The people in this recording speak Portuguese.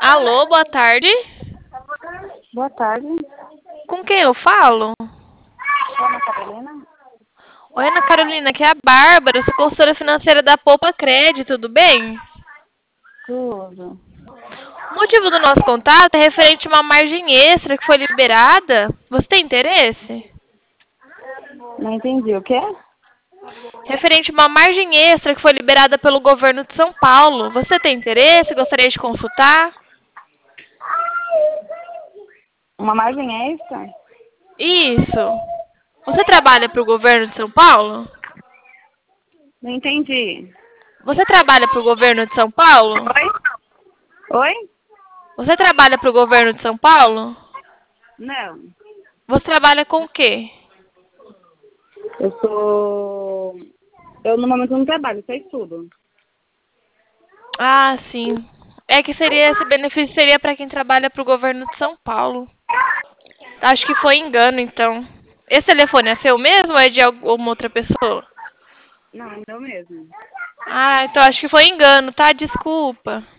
Alô, boa tarde. Boa tarde. Com quem eu falo? Ana Carolina? Oi, Ana Carolina, aqui é a Bárbara, eu sou consultora financeira da Poupa Crédito, tudo bem? Tudo. O motivo do nosso contato é referente a uma margem extra que foi liberada. Você tem interesse? Não entendi. O quê? Referente a uma margem extra que foi liberada pelo governo de São Paulo. Você tem interesse? Gostaria de consultar? Uma margem extra? Isso. Você trabalha para o governo de São Paulo? Não entendi. Você trabalha para o governo de São Paulo? Oi? Oi? Você trabalha para o governo de São Paulo? Não. Você trabalha com o quê? Eu sou... Eu no momento não trabalho, só estudo. Ah, sim. É que seria esse benefício seria para quem trabalha para o governo de São Paulo. Acho que foi engano, então. Esse telefone é seu mesmo ou é de alguma outra pessoa? Não, é meu mesmo. Ah, então acho que foi engano, tá? Desculpa.